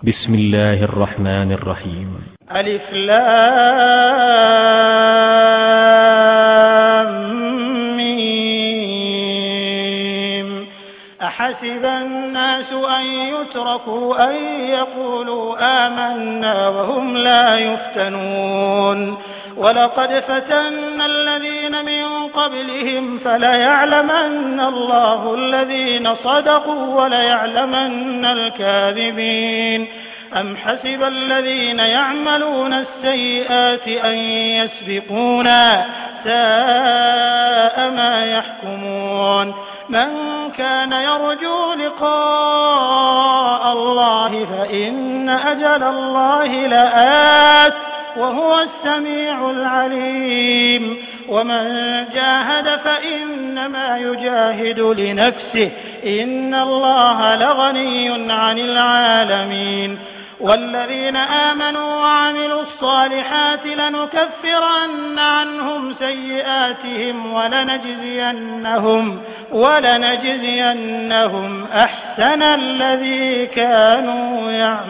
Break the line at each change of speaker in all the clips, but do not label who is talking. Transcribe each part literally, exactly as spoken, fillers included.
بسم الله الرحمن الرحيم.
ألف لام ميم. أحسب الناس أن يتركوا أن يقولوا آمنا وهم لا يفتنون ولقد فتنا الذين من قبلهم فليعلمن الله الذين صدقوا وليعلمن الكاذبين. أم حسب الذين يعملون السيئات أن يسبقونا ساء ما يحكمون. من كان يرجو لقاء الله فإن أجل الله لآت وهو السميع العليم. ومن جاهد فإنما يجاهد لنفسه إن الله لغني عن العالمين. والذين آمنوا وعملوا الصالحات لنكفرن عنهم سيئاتهم ولنجزينهم ولنجزينهم أحسن الذي كانوا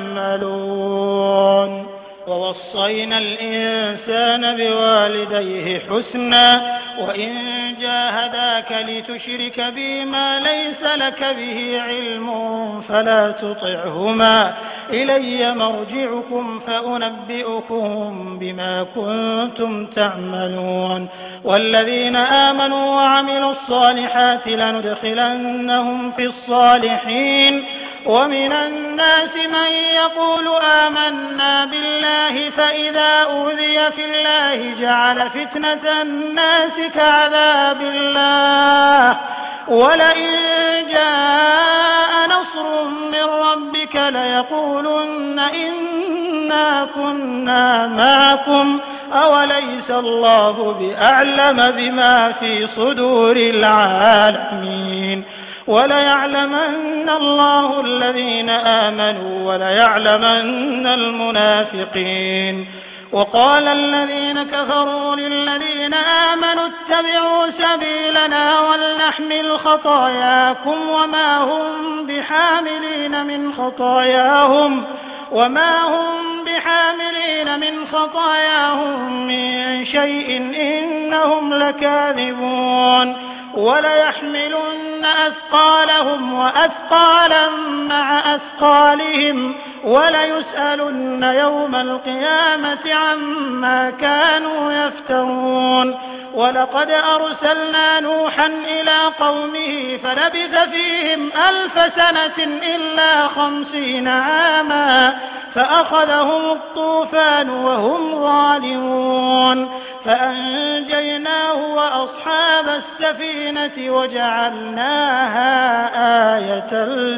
يعملون. ووصينا الإنسان بوالديه حسنا وإن جاهداك لتشرك بي ما ليس لك به علم فلا تطعهما إلي مرجعكم فأنبئكم بما كنتم تعملون. والذين آمنوا وعملوا الصالحات لندخلنهم في الصالحين. ومن الناس من يقول آمنا بالله فإذا أوذي في الله جعل فتنة الناس كعذاب الله ولئن جاء نصر من ربك ليقولن إنا كنا معكم أوليس الله بأعلم بما في صدور العالمين. وليعلمن الله الذين آمنوا وليعلمن المنافقين. وقال الذين كفروا للذين آمنوا اتبعوا سبيلنا ولنحمل خطاياكم وما هم بحاملين من خطاياهم وما هم بحاملين من خطاياهم من شيء إنهم لكاذبون. وليحملن أثقالهم وأثقالا مع أثقالهم وليسألن يوم القيامة عما كانوا يفترون. ولقد أرسلنا نوحا إلى قومه فلبث فيهم ألف سنة إلا خمسين عاما فأخذهم الطوفان وهم ظالمون فأنجيناه وأصحاب السفينة وجعلناها آية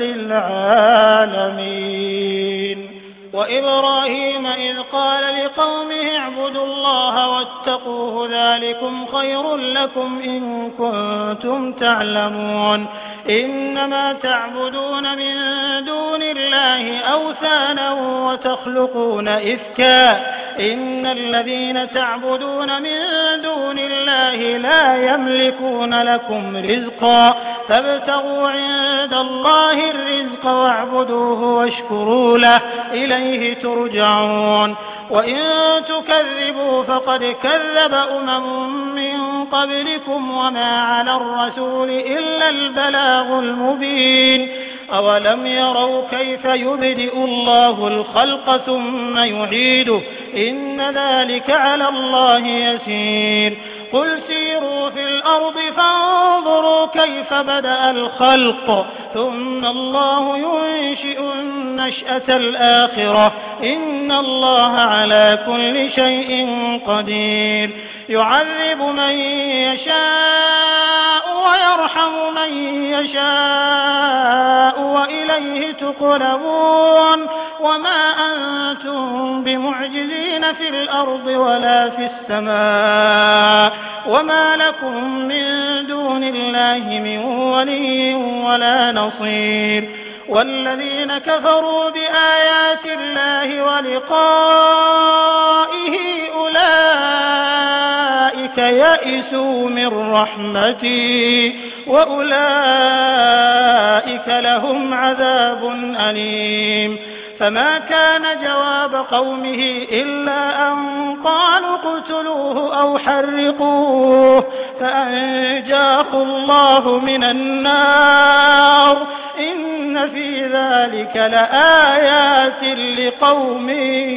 للعالمين. وإبراهيم إذ قال لقومه اعبدوا الله واتقوه ذلكم خير لكم إن كنتم تعلمون. إنما تعبدون من دون الله أوثانا وتخلقون إفكا إن الذين تعبدون من دون الله لا يملكون لكم رزقا فابتغوا عند الله الرزق واعبدوه واشكروا له إليه ترجعون. وإن تكذبوا فقد كذب أمم من قبلكم وما على الرسول إلا البلاغ المبين. أولم يروا كيف يبدئ الله الخلق ثم يعيده إن ذلك على الله يسير. قل سيروا في الأرض فانظروا كيف بدأ الخلق ثم الله ينشئ النشأة الآخرة إن الله على كل شيء قدير. يعذب من يشاء ويرحم من يشاء وإليه تقلبون. وما أنتم بمعجزين في الأرض ولا في السماء وما لكم من دون الله من ولي ولا نصير. والذين كفروا بآيات الله ولقائه أولئك يئسوا من رحمتي وأولئك لهم عذاب أليم. فما كان جواب قومه إلا أن قالوا اقتلوه أو حرقوه فأنجاه الله من النار إن في ذلك لآيات لقوم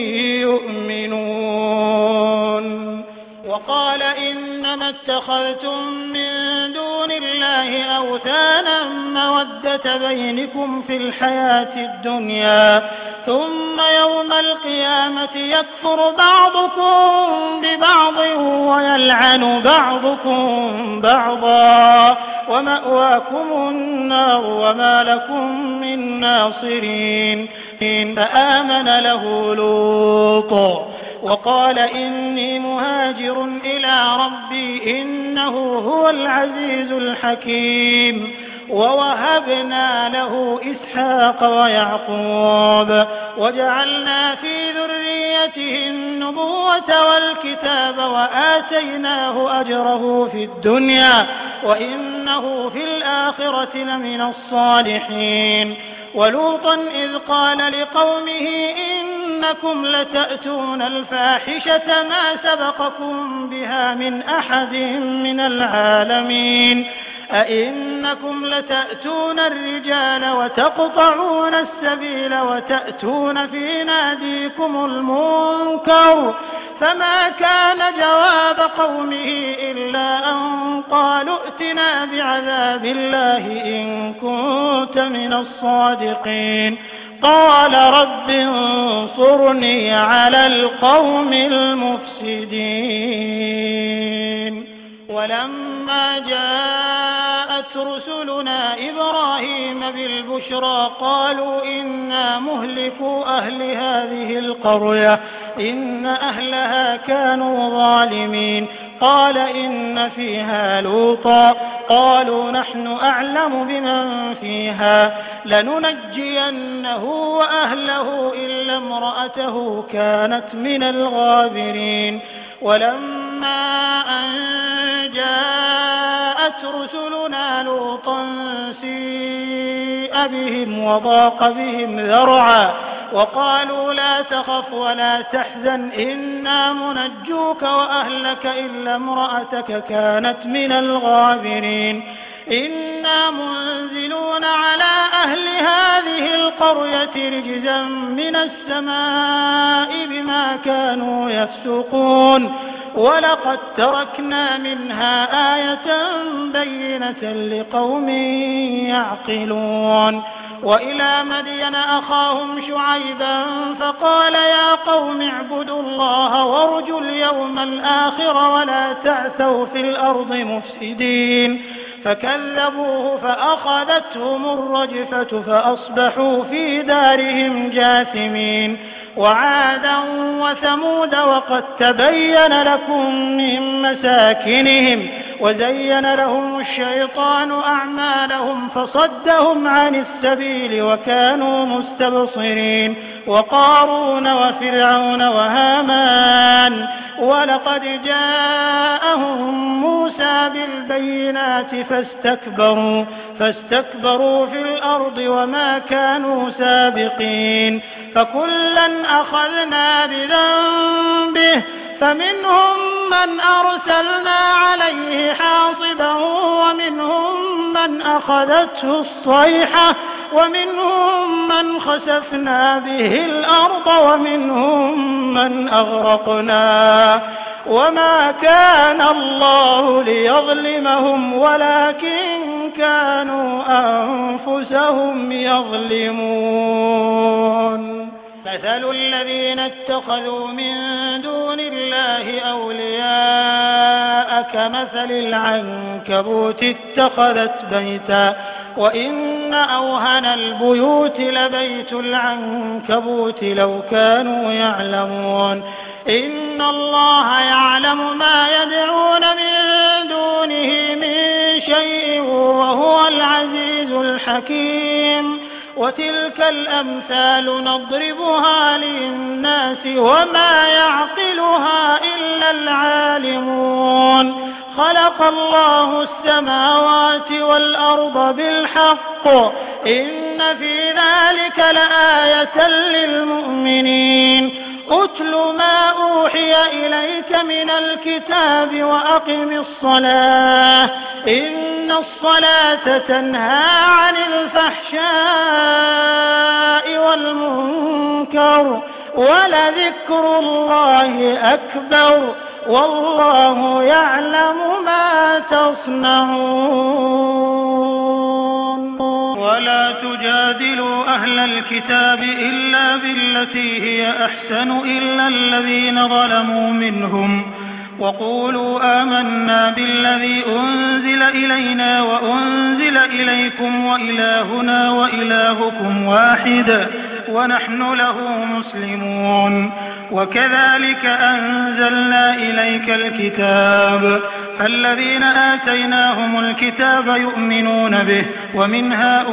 يؤمنون. وقال إنما اتخذتم من دون الله أوثانا مودة بينكم في الحياة الدنيا ثم يوم القيامة يكفر بعضكم ببعض ويلعن بعضكم بعضا ومأواكم النار وما لكم من ناصرين. فآمن له لوط وقال إني مهاجر إلى ربي إنه هو العزيز الحكيم. ووهبنا له إسحاق ويعقوب وجعلنا في ذريته النبوة والكتاب وآتيناه أجره في الدنيا وإنه في الآخرة لمن الصالحين. ولوطا إذ قال لقومه إنكم لتأتون الفاحشة ما سبقكم بها من أحد من العالمين أئنكم لتأتون الرجال وتقطعون السبيل وتأتون في ناديكم المنكر فما كان جواب قومه إلا أن قالوا ائتنا بعذاب الله إن كنت من الصادقين. قال رب انصرني على القوم المفسدين. ولما جاءت رسلنا إبراهيم بالبشرى قالوا إنا مهلكو أهل هذه القرية إن أهلها كانوا ظالمين. قال إن فيها لوطا قالوا نحن أعلم بمن فيها لننجينه وأهله إلا امرأته كانت من الغابرين. ولما أن جاءت رسلنا لوطا سيء بهم وضاق بهم ذرعا وقالوا لا تخف ولا تحزن إنا منجوك وأهلك إلا امرأتك كانت من الغابرين. إنا منزلون على أهل هذه القرية رجزا من السماء بما كانوا يفسقون ولقد تركنا منها آية بينة لقوم يعقلون. وإلى مدين أخاهم شعيبا فقال يا قوم اعبدوا الله وارجوا اليوم الآخر ولا تعثوا في الأرض مفسدين. فكذبوه فأخذتهم الرجفة فأصبحوا في دارهم جاثمين. وعادا وثمود وقد تبين لكم من مساكنهم وزين لهم الشيطان أعمالهم فصدهم عن السبيل وكانوا مستبصرين. وقارون وفرعون وهامان ولقد جاءهم موسى بالبينات فاستكبروا فاستكبروا في الأرض وما كانوا سابقين. فكلا أخذنا بذنبه فمنهم من أرسلنا عليه حاصبا ومنهم من أخذته الصيحة ومنهم من خسفنا به الأرض ومنهم من أغرقنا. وما كان الله ليظلمهم ولكن كانوا أنفسهم يظلمون. مثل الذين اتخذوا من دون الله أولياء كمثل العنكبوت اتخذت بيتا وإن أوهن البيوت لبيت العنكبوت لو كانوا يعلمون. إن الله يعلم ما يدعون من دونه من شيء وهو العزيز الحكيم. وتلك الأمثال نضربها للناس وما يعقلها إلا العالمون. خلق الله السماوات والأرض بالحق إن في ذلك لآية أتل ما أوحي إليك من الكتاب وأقم الصلاة إن الصلاة تنهى عن الفحشاء والمنكر ولذكر الله أكبر والله يعلم ما تصنعون.
ولا تجادلوا أهل الكتاب إلا بالتي هي أحسن إلا الذين ظلموا منهم وقولوا آمنا بالذي أنزل إلينا وأنزل إليكم وإلهنا وإلهكم واحد ونحن له مسلمون. وكذلك أنزلنا إليك الكتاب فالذين آتيناهم الكتاب يؤمنون به ومن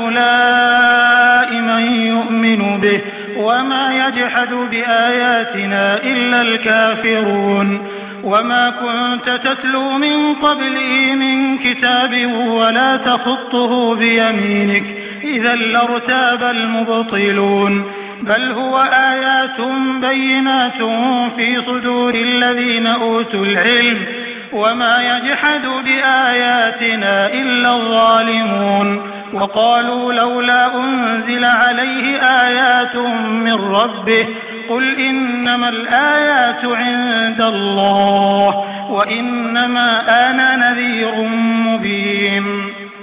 هؤلاء من يؤمن به وما يجحد بآياتنا إلا الكافرون. وما كنت تتلو من قبله من كتاب ولا تخطه بيمينك إذا لارتاب المبطلون بل هو آيات بينات في صدور الذين أوتوا العلم وما يجحد بآياتنا إلا الظالمون. وقالوا لولا أنزل عليه آيات من ربه قل إنما الآيات عند الله وإنما أنا نذير مبين.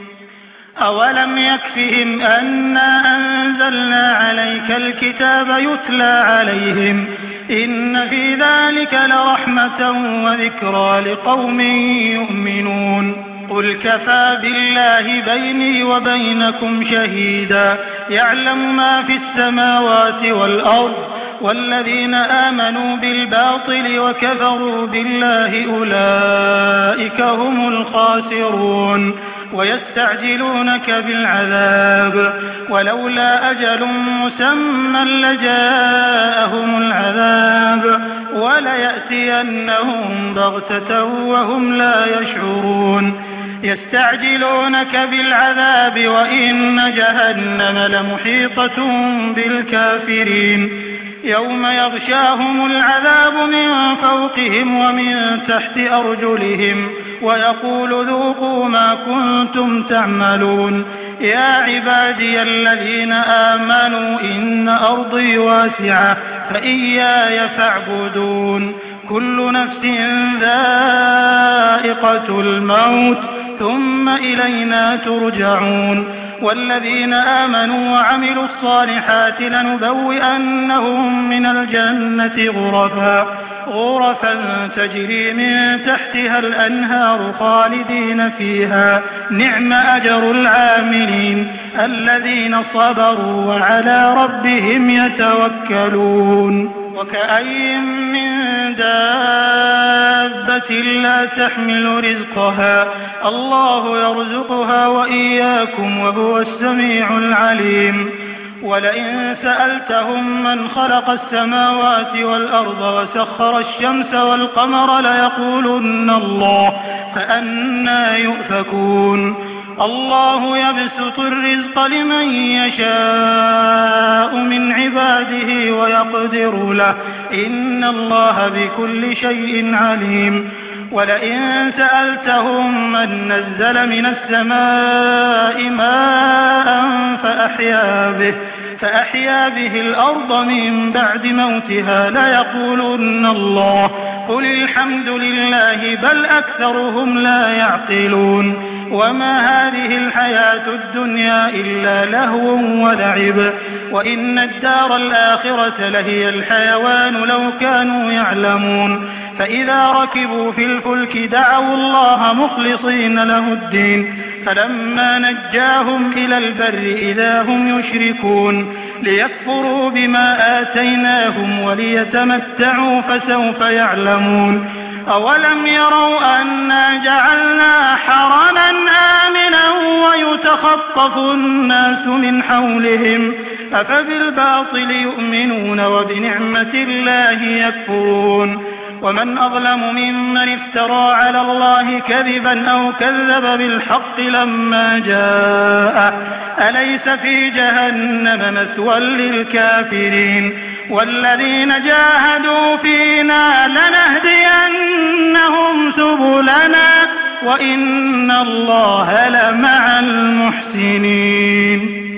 أولم يكفهم أنا أنزلنا عليك الكتاب يتلى عليهم إن في ذلك لرحمة وذكرى لقوم يؤمنون. قل كفى بالله بيني وبينكم شهيدا يعلم ما في السماوات والأرض والذين آمنوا بالباطل وكفروا بالله أولئك هم الخاسرون. ويستعجلونك بالعذاب ولولا أجل مسمى لجاءهم العذاب وليأتينهم بغتة وهم لا يشعرون. يستعجلونك بالعذاب وإن جهنم لمحيطة بالكافرين يوم يغشاهم العذاب من فوقهم ومن تحت أرجلهم ويقول ذوقوا ما كنتم تعملون. يا عبادي الذين آمنوا إن أرضي واسعة فإياي فاعبدون. كل نفس ذائقة الموت ثم إلينا ترجعون. والذين آمنوا وعملوا الصالحات لنبوئنهم من الجنة غرفا غرفا تجري من تحتها الأنهار خالدين فيها نعم أجر العاملين الذين صبروا وعلى ربهم يتوكلون. وكأي من دابة لا تحمل رزقها الله يرزقها وإياكم وهو السميع العليم. ولئن سألتهم من خلق السماوات والأرض وسخر الشمس والقمر ليقولن الله فأنى يؤفكون. الله يبسط الرزق لمن يشاء من عباده ويقدر له إن الله بكل شيء عليم. ولئن سألتهم من نزل من السماء ماء فأحيا به فأحيا به الأرض من بعد موتها ليقولن الله قل الحمد لله بل أكثرهم لا يعقلون. وما هذه الحياة الدنيا إلا لهو ولعب وإن الدار الآخرة لهي الحيوان لو كانوا يعلمون. فإذا ركبوا في الفلك دعوا الله مخلصين له الدين فلما نجاهم إلى البر إذا هم يشركون ليكفروا بما آتيناهم وليتمتعوا فسوف يعلمون. أولم يروا أنا جعلنا حرما آمنا ويتخطف الناس من حولهم أفبالباطل يؤمنون وبنعمة الله يكفرون. ومن أظلم ممن افترى على الله كذبا أو كذب بالحق لما جاءه أليس في جهنم مثوى للكافرين. والذين جاهدوا فينا لنهدينهم سبلنا وإن الله لمع المحسنين.